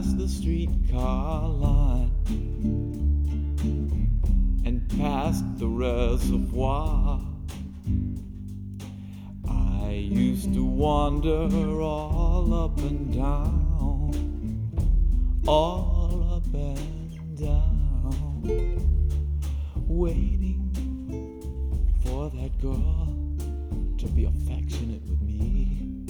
past the streetcar line and past the reservoir. I used to wander all up and down, all up and down, waiting for that girl to be affectionate with me.